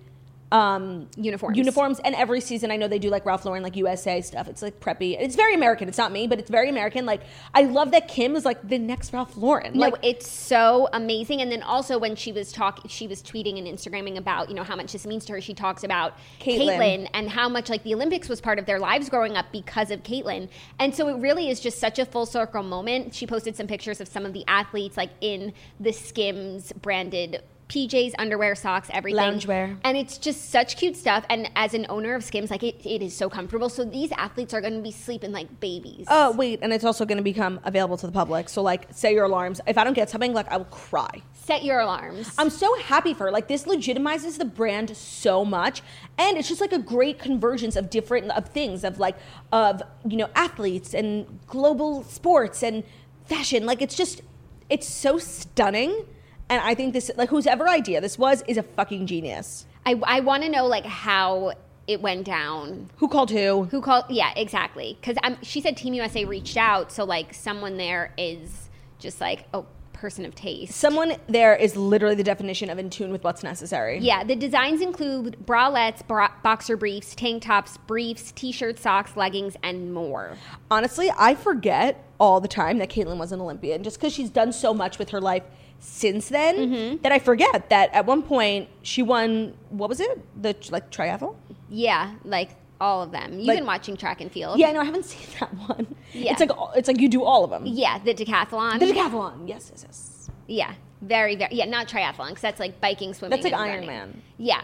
uniforms, and every season I know they do like Ralph Lauren, like USA stuff. It's like preppy. It's very American. It's not me, but it's very American. Like, I love that Kim is like the next Ralph Lauren. No, like, it's so amazing. And then also when she was tweeting and Instagramming about, you know, how much this means to her. She talks about Caitlyn and how much like the Olympics was part of their lives growing up because of Caitlyn. And so it really is just such a full circle moment. She posted some pictures of some of the athletes like in the Skims branded PJs, underwear, socks, everything. Loungewear. And it's just such cute stuff. And as an owner of Skims, like it is so comfortable. So these athletes are going to be sleeping like babies. Oh, wait. And it's also going to become available to the public. So like, set your alarms. If I don't get something, like I will cry. Set your alarms. I'm so happy for her. Like, this legitimizes the brand so much. And it's just like a great convergence of things of you know, athletes and global sports and fashion. Like, it's so stunning. And I think this, like, whosever idea this was is a fucking genius. I want to know, like, how it went down. Who called who? Who called? Yeah, exactly. Because she said Team USA reached out. So, like, someone there is just like, oh, person of taste. Someone there is literally the definition of in tune with what's necessary. Yeah, the designs include bralettes, boxer briefs, tank tops, briefs, t-shirts, socks, leggings, and more. Honestly, I forget all the time that Caitlyn was an Olympian just because she's done so much with her life since then that I forget that at one point she won, what was it? The triathlon? Yeah, like all of them. You've been watching track and field. Yeah, no, I haven't seen that one. Yeah. It's like you do all of them. Yeah, the decathlon. The decathlon, yes. Yeah, very, very, yeah, not triathlon, because that's like biking, swimming, that's like and Ironman. Yeah.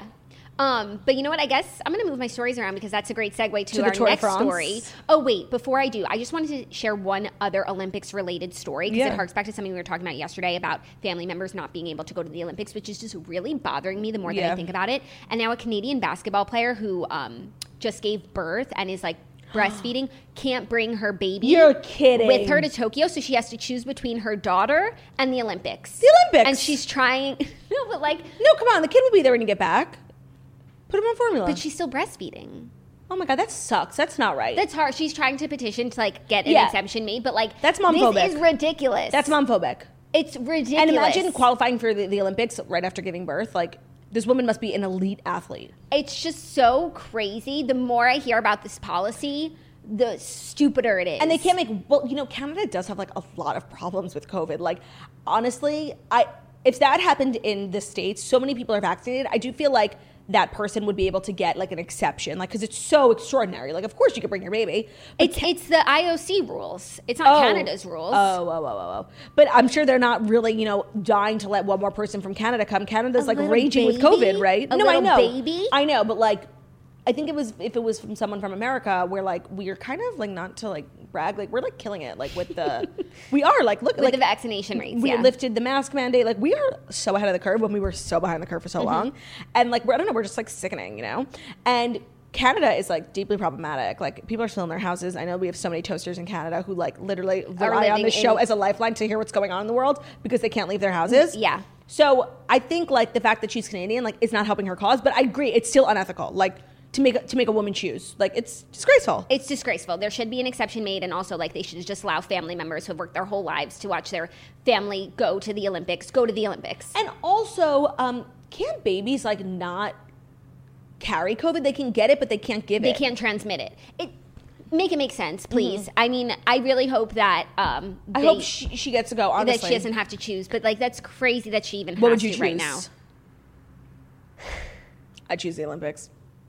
But you know what? I guess I'm going to move my stories around because that's a great segue to our next story. Oh, wait, before I do, I just wanted to share one other Olympics-related story because it harks back to something we were talking about yesterday about family members not being able to go to the Olympics, which is just really bothering me the more that I think about it. And now a Canadian basketball player who just gave birth and is like breastfeeding can't bring her baby. You're kidding. With her to Tokyo, so she has to choose between her daughter and the Olympics. The Olympics. And she's trying. No, but like. No, come on. The kid will be there when you get back. Put him on formula. But she's still breastfeeding. Oh my God, that sucks. That's not right. That's hard. She's trying to petition to like get an exemption made, but like that's momphobic. This is ridiculous. That's momphobic. It's ridiculous. And imagine qualifying for the Olympics right after giving birth. Like, this woman must be an elite athlete. It's just so crazy. The more I hear about this policy, the stupider it is. And they can't make, well, you know, Canada does have like a lot of problems with COVID. Like, honestly, if that happened in the States, so many people are vaccinated, I do feel like that person would be able to get like an exception, like, because it's so extraordinary. Like, of course you could bring your baby. It's the IOC rules. It's not Canada's rules. Oh. But I'm sure they're not really, you know, dying to let one more person from Canada come. Canada's like raging with COVID, right? No, I know. Baby? I know, but like, I think if it was from someone from America, we're kind of like, not to like brag, like we're like killing it, like with the, we are like, look, with like the vaccination rates. We lifted the mask mandate, like we are so ahead of the curve when we were so behind the curve for so long, and like I don't know, we're just like sickening, you know, and Canada is like deeply problematic. Like people are still in their houses. I know we have so many toasters in Canada who like literally rely on this show as a lifeline to hear what's going on in the world because they can't leave their houses. Yeah. So I think like the fact that she's Canadian like is not helping her cause, but I agree it's still unethical. Like. To make a woman choose. Like, it's disgraceful. It's disgraceful. There should be an exception made, and also, like, they should just allow family members who have worked their whole lives to watch their family go to the Olympics. And also, can't babies, like, not carry COVID? They can get it, but they can't give it. They can't transmit it. Make it make sense, please. I mean, I really hope that I hope she gets to go, honestly. That she doesn't have to choose. But, like, that's crazy that she even has to right now. I'd choose the Olympics.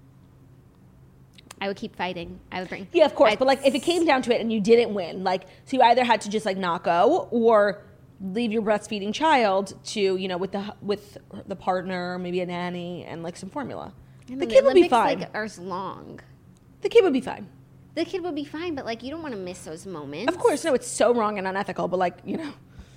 I would keep fighting. I would bring. Yeah, of course. But like, if it came down to it and you didn't win, like, so you either had to just like not go or leave your breastfeeding child to, you know, with the partner, maybe a nanny and like some formula. The kid would be fine. Like, are long. The kid would be fine. The kid would be fine, but like, you don't want to miss those moments. Of course, no, it's so wrong and unethical. But like, you know,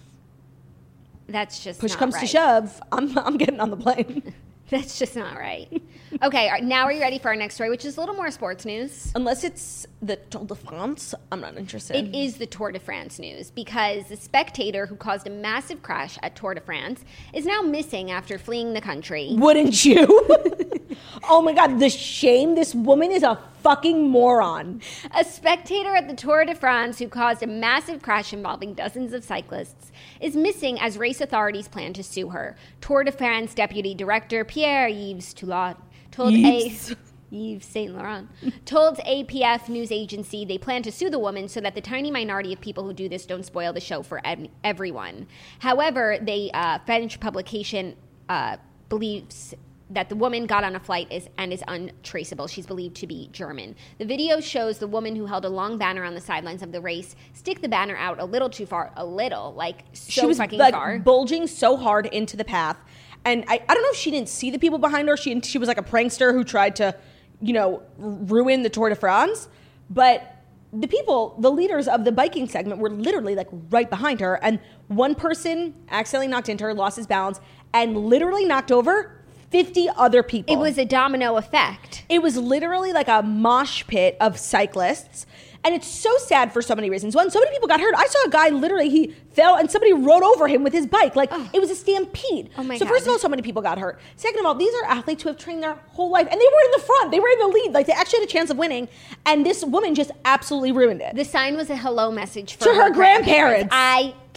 that's just push not comes right. to shove. I'm getting on the plane. That's just not right. Okay, now are you ready for our next story, which is a little more sports news? Unless it's the Tour de France, I'm not interested. It is the Tour de France news because the spectator who caused a massive crash at Tour de France is now missing after fleeing the country. Wouldn't you? Oh my God, the shame. This woman is a fucking moron. A spectator at the Tour de France who caused a massive crash involving dozens of cyclists is missing as race authorities plan to sue her. Tour de France Deputy Director Pierre-Yves Toulon told Yves Saint Laurent told APF news agency they plan to sue the woman so that the tiny minority of people who do this don't spoil the show for everyone. However, the French publication believes that the woman got on a flight and is untraceable. She's believed to be German. The video shows the woman who held a long banner on the sidelines of the race stick the banner out a little too far, like so she was fucking like far. Bulging so hard into the path. And I don't know if she didn't see the people behind her. She was like a prankster who tried to, you know, ruin the Tour de France. But the leaders of the biking segment were literally like right behind her. And one person accidentally knocked into her, lost his balance, and literally knocked over 50 other people. It was a domino effect. It was literally like a mosh pit of cyclists. And it's so sad for so many reasons. One, so many people got hurt. I saw a guy literally, he fell and somebody rode over him with his bike. Like, it was a stampede. Oh my God. First of all, so many people got hurt. Second of all, these are athletes who have trained their whole life. And they were in the front. They were in the lead. Like, they actually had a chance of winning. And this woman just absolutely ruined it. The sign was a hello message for to her grandparents. I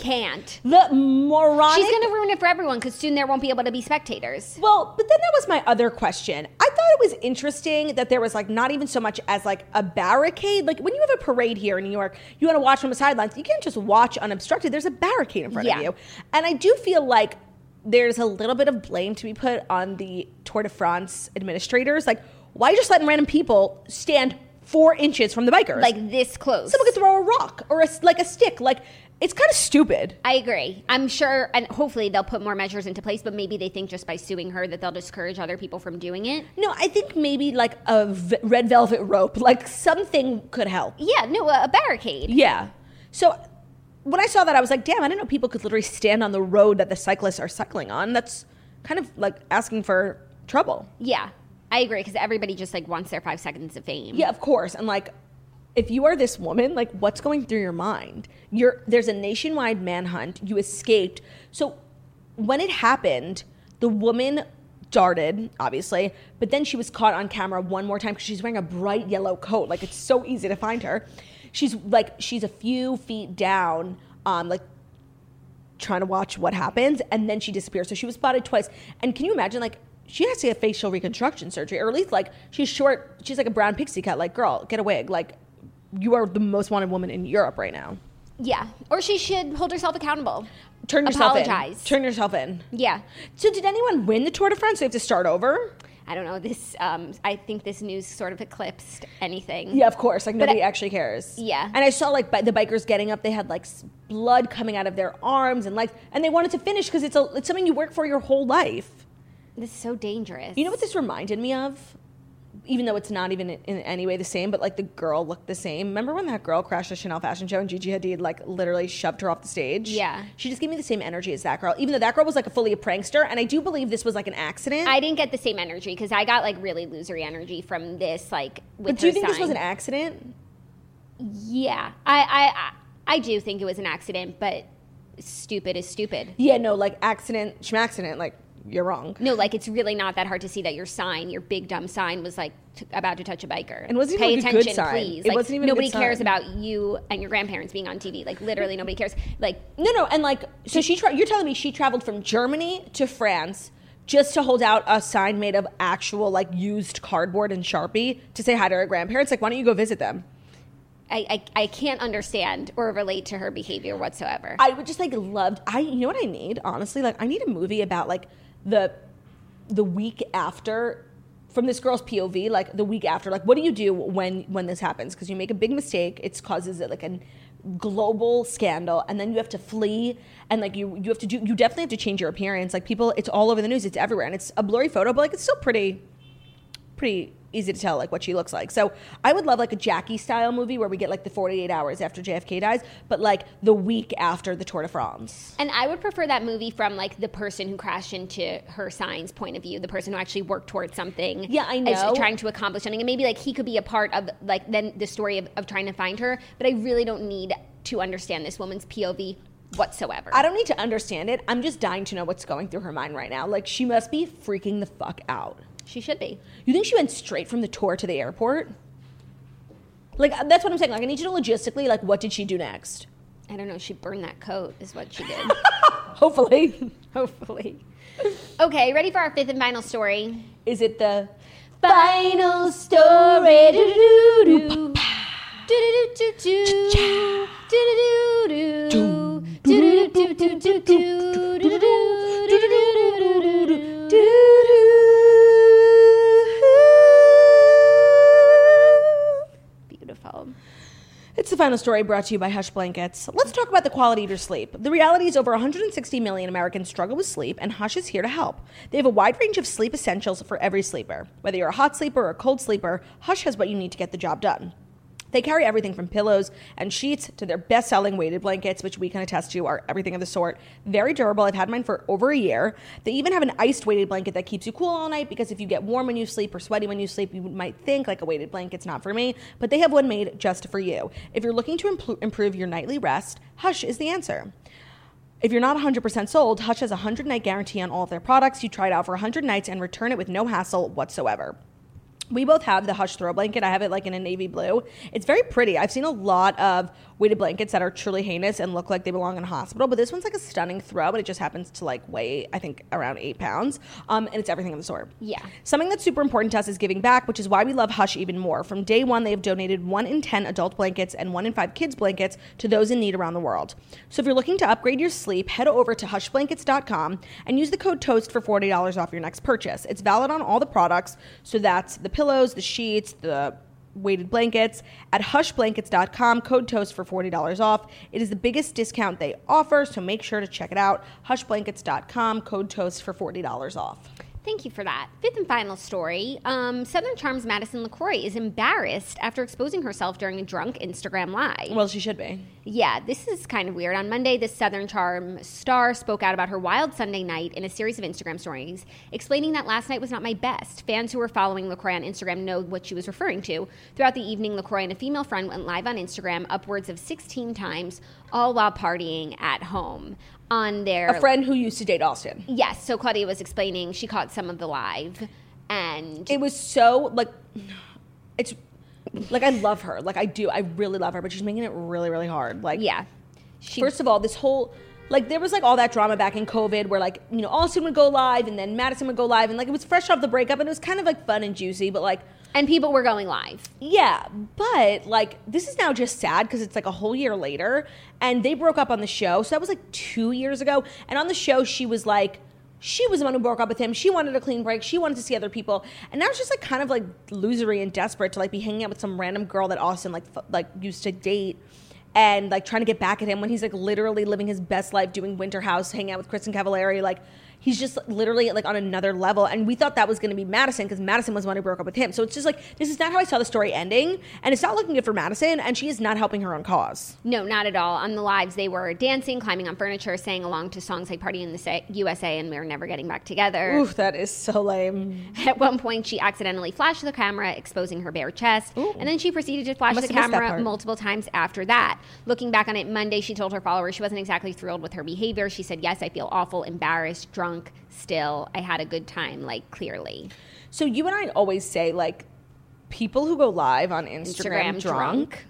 can't. The moronic... She's going to ruin it for everyone because soon there won't be able to be spectators. Well, but then that was my other question. I thought it was interesting that there was like not even so much as like a barricade. Like when you have a parade here in New York, you want to watch from the sidelines. You can't just watch unobstructed. There's a barricade in front of you. And I do feel like there's a little bit of blame to be put on the Tour de France administrators. Like, why are you just letting random people stand 4 inches from the bikers? Like this close. Someone could throw a rock or a stick. Like, it's kind of stupid. I agree. I'm sure, and hopefully they'll put more measures into place, but maybe they think just by suing her that they'll discourage other people from doing it. No, I think maybe like a red velvet rope, like something could help. Yeah, no, a barricade. Yeah. So when I saw that, I was like, damn, I didn't know people could literally stand on the road that the cyclists are cycling on. That's kind of like asking for trouble. Yeah, I agree, because everybody just like wants their 5 seconds of fame. Yeah, of course. And like, if you are this woman, like, what's going through your mind? There's a nationwide manhunt. You escaped. So when it happened, the woman darted, obviously, but then she was caught on camera one more time because she's wearing a bright yellow coat. Like, it's so easy to find her. She's a few feet down, like, trying to watch what happens, and then she disappears. So she was spotted twice. And can you imagine, like, she has to get facial reconstruction surgery, or at least, like, she's short. She's like a brown pixie cut. Like, girl, get a wig. Like, you are the most wanted woman in Europe right now. Yeah. Or she should hold herself accountable. Turn yourself Apologize. in. Turn yourself in. Yeah. So did anyone win the Tour de France? So you have to start over? I don't know. This, I think this news sort of eclipsed anything. Yeah, of course. Like, nobody actually cares. Yeah. And I saw, like, the bikers getting up. They had, like, blood coming out of their arms and legs. And they wanted to finish because it's something you work for your whole life. This is so dangerous. You know what this reminded me of? Even though it's not even in any way the same, but like the girl looked the same. Remember when that girl crashed a Chanel fashion show and Gigi Hadid like literally shoved her off the stage? Yeah. She just gave me the same energy as that girl, even though that girl was like fully a prankster. And I do believe this was like an accident. I didn't get the same energy because I got like really losery energy from this, like with But do you think sign. this was an accident? Yeah. I do think it was an accident, but stupid is stupid. Yeah, no, like accident, schmaccident, like you're wrong. No, like it's really not that hard to see that your big dumb sign was like about to touch a biker. And wasn't Pay even like attention, a good sign. please. It like, wasn't even nobody a good cares sign. about you and your grandparents being on TV. Like literally nobody cares. Like No, and like so you're telling me she traveled from Germany to France just to hold out a sign made of actual like used cardboard and Sharpie to say hi to her grandparents? Like, why don't you go visit them? I can't understand or relate to her behavior whatsoever. I would just like you know what I need, honestly? Like, I need a movie about like the week after, from this girl's POV, like the week after, like what do you do when this happens? Because you make a big mistake, it causes like a global scandal, and then you have to flee, and like you definitely have to change your appearance. Like people, it's all over the news, it's everywhere, and it's a blurry photo, but like it's still pretty easy to tell like what she looks like. So I would love like a Jackie style movie where we get like the 48 hours after JFK dies, but like the week after the Tour de France. And I would prefer that movie from like the person who crashed into her sign's point of view, the person who actually worked towards something. Yeah, I know. Trying to accomplish something. And maybe like he could be a part of like then the story of trying to find her. But I really don't need to understand this woman's POV whatsoever. I don't need to understand it. I'm just dying to know what's going through her mind right now. Like, she must be freaking the fuck out. She should be. You think she went straight from the tour to the airport? Like, that's what I'm saying. Like, I need to know logistically, like, what did she do next? I don't know. She burned that coat is what she did. Hopefully. Hopefully. Okay, ready for our fifth and final story? Is it the final story? Do-do-do-do. Do-do-do-do-do. Do-do-do-do. Do-do-do-do-do. Beautiful. It's the final story brought to you by Hush Blankets. Let's talk about the quality of your sleep. The reality is over 160 million Americans struggle with sleep, and Hush is here to help. They have a wide range of sleep essentials for every sleeper. Whether you're a hot sleeper or a cold sleeper, Hush has what you need to get the job done. They carry everything from pillows and sheets to their best-selling weighted blankets, which we can attest to are everything of the sort. Very durable. I've had mine for over a year. They even have an iced weighted blanket that keeps you cool all night, because if you get warm when you sleep or sweaty when you sleep, you might think like a weighted blanket's not for me, but they have one made just for you. If you're looking to improve your nightly rest, Hush is the answer. If you're not 100% sold, Hush has a 100-night guarantee on all of their products. You try it out for 100 nights and return it with no hassle whatsoever. We both have the Hush throw blanket. I have it like in a navy blue. It's very pretty. I've seen a lot of weighted blankets that are truly heinous and look like they belong in a hospital, but this one's like a stunning throw, but it just happens to like weigh, I think, around 8 pounds. And it's everything of the sort. Yeah. Something that's super important to us is giving back, which is why we love Hush even more. From day one, they have donated 1 in 10 adult blankets and 1 in 5 kids blankets to those in need around the world. So if you're looking to upgrade your sleep, head over to hushblankets.com and use the code TOAST for $40 off your next purchase. It's valid on all the products, so that's the pillows, the sheets, the weighted blankets at hushblankets.com, code TOAST for $40 off. It is the biggest discount they offer, so make sure to check it out. Hushblankets.com, code TOAST for $40 off. Thank you for that. Fifth and final story. Southern Charm's Madison LaCroix is embarrassed after exposing herself during a drunk Instagram Live. Well, she should be. Yeah, this is kind of weird. On Monday, the Southern Charm star spoke out about her wild Sunday night in a series of Instagram stories, explaining that last night was not my best. Fans who were following LaCroix on Instagram know what she was referring to. Throughout the evening, LaCroix and a female friend went live on Instagram upwards of 16 times, all while partying at home. On their a friend who used to date Austin. Yes, so Claudia was explaining she caught some of the live, and it was so like, it's like I love her, like I do, I really love her, but she's making it really, really hard. Like, yeah, first of all, this whole like there was like all that drama back in COVID where like Austin would go live and then Madison would go live and like it was fresh off the breakup and it was kind of like fun and juicy, but like. And people were going live. Yeah, but, like, this is now just sad because it's, like, a whole year later. And they broke up on the show. So that was, like, 2 years ago. And on the show, she was, like, she was the one who broke up with him. She wanted a clean break. She wanted to see other people. And now it's just, like, kind of, like, losery and desperate to, like, be hanging out with some random girl that Austin, like used to date. And, like, trying to get back at him when he's, like, literally living his best life doing Winter House, hanging out with Kristen Cavallari, like... He's just literally like on another level. And we thought that was going to be Madison because Madison was the one who broke up with him. So it's just like, this is not how I saw the story ending. And it's not looking good for Madison. And she is not helping her own cause. No, not at all. On the lives, they were dancing, climbing on furniture, sang along to songs like Party in the USA and We're Never Getting Back Together. Oof, that is so lame. At one point, she accidentally flashed the camera, exposing her bare chest. Ooh. And then she proceeded to flash the camera multiple times after that. Looking back on it Monday, she told her followers she wasn't exactly thrilled with her behavior. She said, yes, I feel awful, embarrassed, drunk. Still, I had a good time, like, clearly. So you and I always say, like, people who go live on Instagram drunk.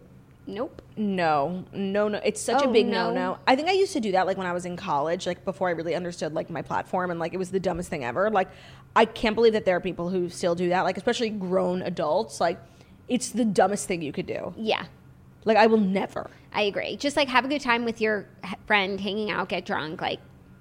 Nope. No. It's such a big no. I think I used to do that, like, when I was in college, like, before I really understood, like, my platform, and, like, it was the dumbest thing ever. Like, I can't believe that there are people who still do that, like, especially grown adults. Like, it's the dumbest thing you could do. Yeah. Like, I will never. I agree. Just, like, have a good time with your friend, hanging out, get drunk, like.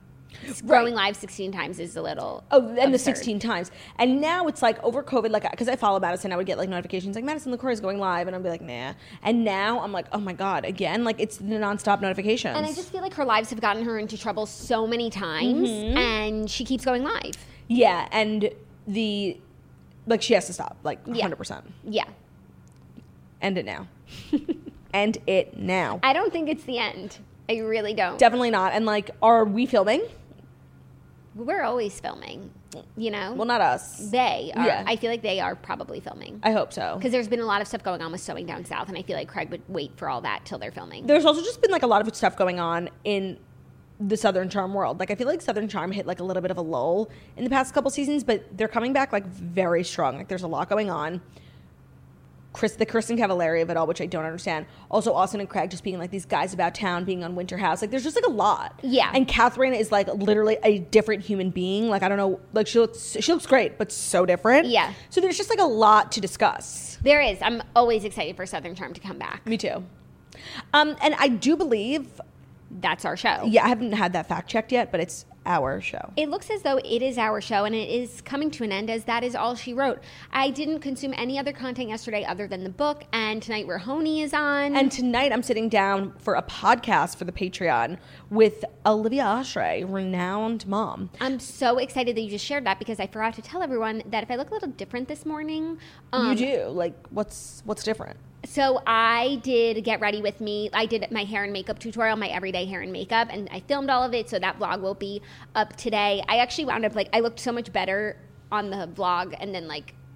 Going live 16 times is a little absurd. The 16 times. And now it's like over COVID, like, because I follow Madison, I would get like notifications like Madison LaCroix is going live, and I'd be like, nah. And now I'm like, oh my God, again, like it's the nonstop notifications. And I just feel like her lives have gotten her into trouble so many times, and she keeps going live. Yeah, and she has to stop, like 100%. Yeah. End it now. End it now. I don't think it's the end. I really don't. Definitely not. And like, are we filming? We're always filming, Well, not us. They are. Yeah. I feel like they are probably filming. I hope so. Because there's been a lot of stuff going on with Sewing Down South, and I feel like Craig would wait for all that till they're filming. There's also just been like a lot of stuff going on in the Southern Charm world. Like I feel like Southern Charm hit like a little bit of a lull in the past couple seasons, but they're coming back like very strong. Like there's a lot going on. The Kristen Cavallari of it all, which I don't understand. Also, Austin and Craig just being like these guys about town, being on Winter House. Like, there's just like a lot. Yeah. And Catherine is like literally a different human being. Like, I don't know. Like, she looks great, but so different. Yeah. So there's just like a lot to discuss. There is. I'm always excited for Southern Charm to come back. Me too. And I do believe that's our show. Yeah, I haven't had that fact checked yet, but it's our show. It looks as though it is our show, and it is coming to an end, as that is all she wrote. I didn't consume any other content yesterday other than the book, and tonight Rahoni is on. And tonight I'm sitting down for a podcast for the Patreon with Olivia Ashray, renowned mom. I'm so excited that you just shared that, because I forgot to tell everyone that if I look a little different this morning... you do? Like, what's different? So I did Get Ready With Me. I did my hair and makeup tutorial, my everyday hair and makeup, and I filmed all of it, so that vlog will be up today. I actually wound up, I looked so much better on the vlog, and then,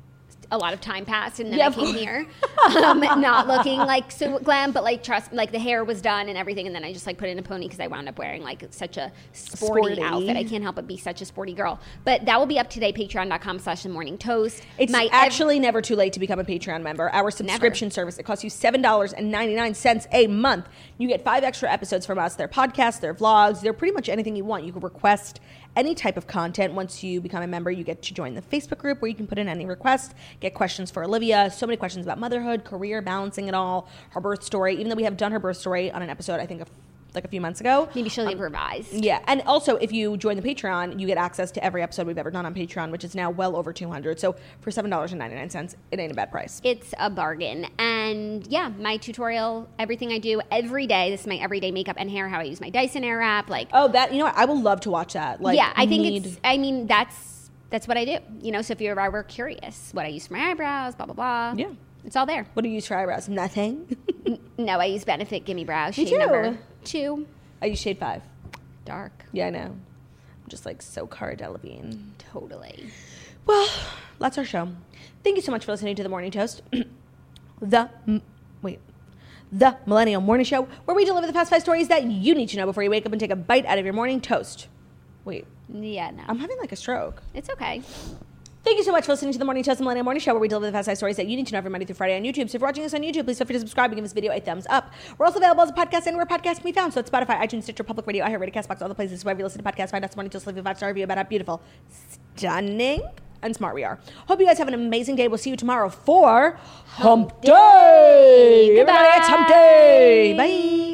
a lot of time passed, and then I came here, not looking like so glam, but like trust, like the hair was done and everything, and then I just like put in a pony because I wound up wearing like such a sporty outfit. I can't help but be such a sporty girl. But that will be up today. Patreon.com/themorningtoast. It's actually never too late to become a Patreon member. Our subscription service, it costs you $7.99 a month. You get 5 extra episodes from us. They're podcasts, they're vlogs, they're pretty much anything you want. You can request any type of content. Once you become a member, you get to join the Facebook group where you can put in any request, get questions for Olivia, so many questions about motherhood, career, balancing it all, her birth story, even though we have done her birth story on an episode, I think, like a few months ago. Maybe she'll improvise. Yeah. And also, if you join the Patreon, you get access to every episode we've ever done on Patreon, which is now well over 200. So for $7.99, it ain't a bad price. It's a bargain. And yeah, my tutorial, everything I do every day, this is my everyday makeup and hair, how I use my Dyson Airwrap. Like, oh, that, you know what? I will love to watch that. Like, yeah, I think that's what I do. You know, so if you ever curious, what I use for my eyebrows, blah, blah, blah. Yeah. It's all there. What do you use for eyebrows? Nothing? No, I use Benefit Gimme Brow. Shade number 2. I use shade 5. Dark. Yeah, I know. I'm just like so Cara Delevingne. Totally. Well, that's our show. Thank you so much for listening to The Morning Toast. The Millennial Morning Show, where we deliver the past 5 stories that you need to know before you wake up and take a bite out of your morning toast. Wait. Yeah, no. I'm having like a stroke. It's okay. Thank you so much for listening to The Morning Toast, the Millennial Morning Show, where we deliver the past 5 stories that you need to know every Monday through Friday on YouTube. So if you're watching us on YouTube, please feel free to subscribe and give this video a thumbs up. We're also available as a podcast anywhere podcasts can be found. So it's Spotify, iTunes, Stitcher, Public Radio, iHeartRadio, CastBox, all the places wherever you listen to podcasts. Find us Morning Toast, leave a 5-star review about how beautiful, stunning, and smart we are. Hope you guys have an amazing day. We'll see you tomorrow for Hump Day. Goodbye. Everybody, it's Hump Day. Bye.